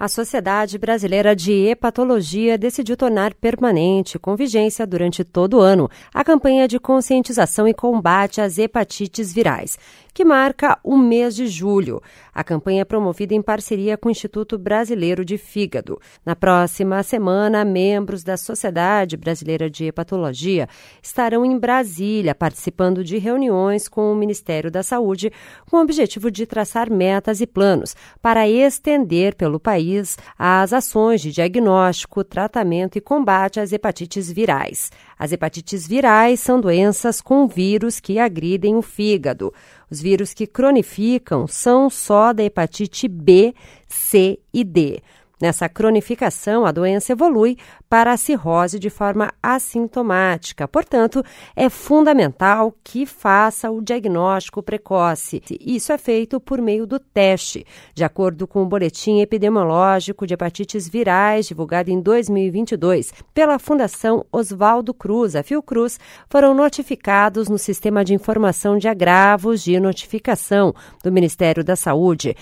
A Sociedade Brasileira de Hepatologia decidiu tornar permanente, com vigência durante todo o ano, a campanha de conscientização e combate às hepatites virais, que marca o mês de julho. A campanha é promovida em parceria com o Instituto Brasileiro de Fígado. Na próxima semana, membros da Sociedade Brasileira de Hepatologia estarão em Brasília, participando de reuniões com o Ministério da Saúde, com o objetivo de traçar metas e planos para estender pelo país as ações de diagnóstico, tratamento e combate às hepatites virais. As hepatites virais são doenças com vírus que agridem o fígado. Os vírus que cronificam são só da hepatite B, C e D. Nessa cronificação, a doença evolui para a cirrose de forma assintomática. Portanto, é fundamental que faça o diagnóstico precoce. Isso é feito por meio do teste. De acordo com o Boletim Epidemiológico de Hepatites Virais, divulgado em 2022 pela Fundação Oswaldo Cruz, a Fiocruz, foram notificados no Sistema de Informação de Agravos de Notificação do Ministério da Saúde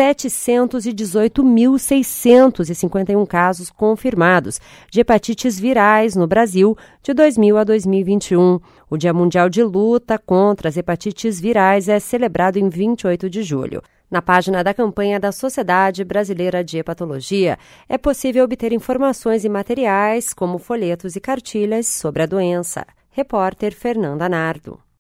718.651 casos confirmados de hepatites virais no Brasil de 2000 a 2021. O Dia Mundial de Luta contra as Hepatites Virais é celebrado em 28 de julho. Na página da campanha da Sociedade Brasileira de Hepatologia, é possível obter informações e materiais, como folhetos e cartilhas sobre a doença. Repórter Fernanda Nardo.